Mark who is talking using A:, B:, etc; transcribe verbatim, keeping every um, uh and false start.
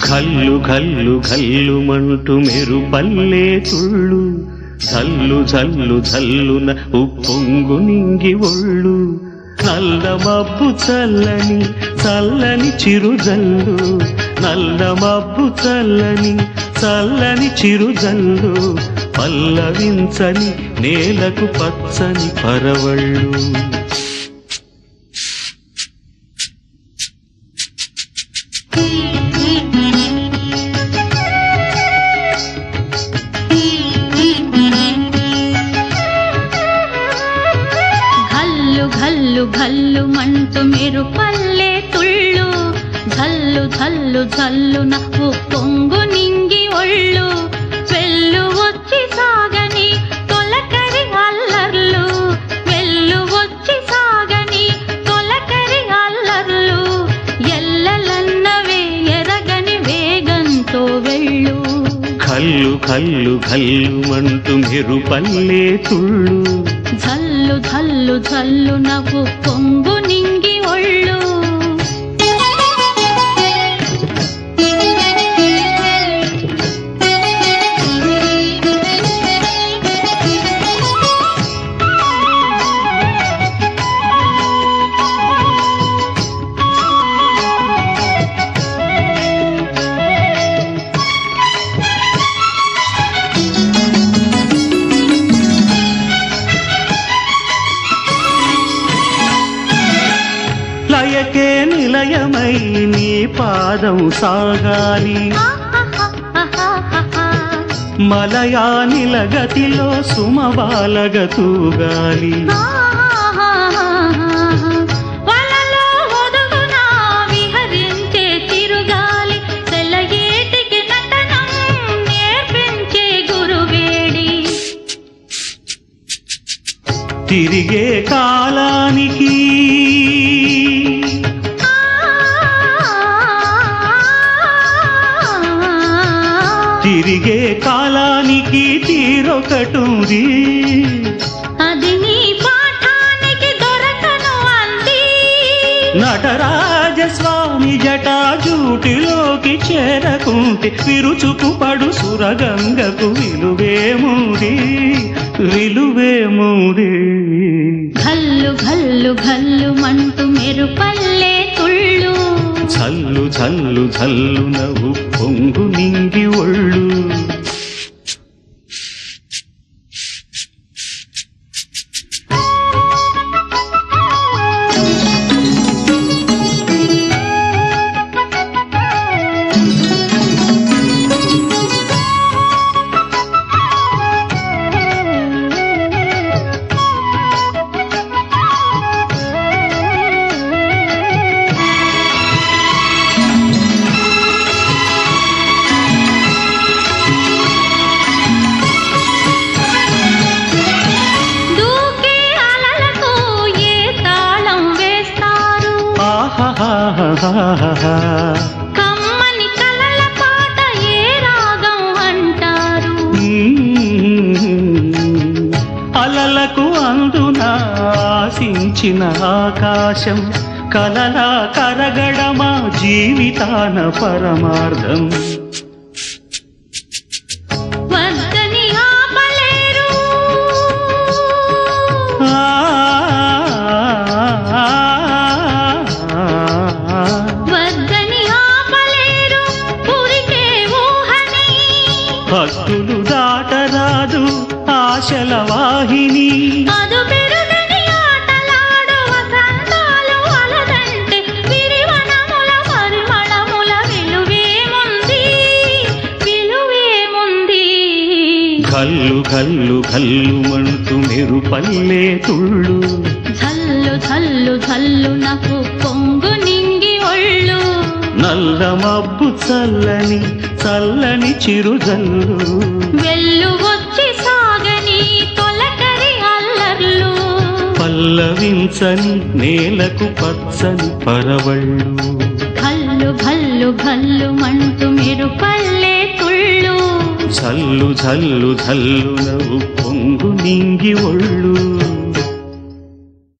A: ఘల్లు ఘల్లు ఘల్లుమంటూ మెరుపల్లే తుళ్ళు జల్లు జల్లు జల్లున ఉప్పొంగు నింగి ఒళ్ళు నల్ల మబ్బు చల్లని చల్లని చిరుజల్లు నల్ల మబ్బు చల్లని చల్లని చిరుజల్లు పల్లవించని నేలకు పచ్చని పరవళ్ళు
B: ఘల్లు ఘల్లు మంటూ మెరుపల్లే తుళ్ళు జల్లు జల్లు జల్లున ఉప్పొంగు నింగి ఒళ్ళు వెళ్ళు వచ్చి సాగని తొలకరి అల్లర్లు వెళ్ళు వచ్చి సాగని తొలకరి అల్లర్లు ఎల్లలన్నవే ఎరగని వేగంతో వెళ్ళు
A: ఘల్లు ఘల్లు ఘల్లుమంటూ మెరుపల్లే తుళ్ళు
B: జల్లు జల్లు జల్లు నవ్వు పొంగు నింగి ఒళ్ళు
A: లయకే నిలయమై నీ పాదం సాగాలి మలయా నిలగతిలో సుమబాలగతూగాలి
B: వలలో ఒదుగున విహరించే తిరుగాలి తెల్లయేటికి నటనం నేర్పించే గురువేడి
A: తిరిగే కాలానికి తిరిగే కాలానికి తీరొకటుంది
B: అది నీ పాఠానికి దొరకను అంది
A: నటరాజస్వామి జటాజూటిలోకి చేరకుంటే విరుచుకు పడు సురగంగకు విలువేముంది విలువేముంది
B: ఘల్లు ఘల్లు ఘల్లు మంటూ మెరుపల్లే తుళ్ళు
A: జల్లు జల్లు జల్లు నవ్వు పొంగు నింగి ఒళ్ళు
B: కమ్మని కలల పాట ఏ రాగం అంటారు
A: అలలకు అందున ఆశించిన ఆకాశం కలలా కరగడమా జీవితాన పరమార్థం
B: వద్దని ఆపలేరు
A: భక్తులు దాటరాదు ఆశల వాహిని
B: అదు పెరుగని ఆటలాడు వసంతాలు అలదంటే విరివనముల పరిమళముల విలువేముంది విలువేముంది
A: ఘల్లు ఘల్లు ఘల్లుమంటూ మెరుపల్లే తుళ్ళు
B: జల్లు జల్లు జల్లు నాకు పొంగు నింగి ఒళ్ళు
A: నల్ల మబ్బు చల్లని చల్లని చిరుజల్లు
B: వెళ్ళు వచ్చి సాగని తొలకరి అల్లర్లు
A: పల్లవించని నేలకు పచ్చని పరవళ్ళు
B: ఘల్లు ఘల్లు ఘల్లు మంటూ మెరుపల్లే తుళ్ళు
A: జల్లు జల్లు జల్లు నవ్వు పొంగు నింగి ఒళ్ళు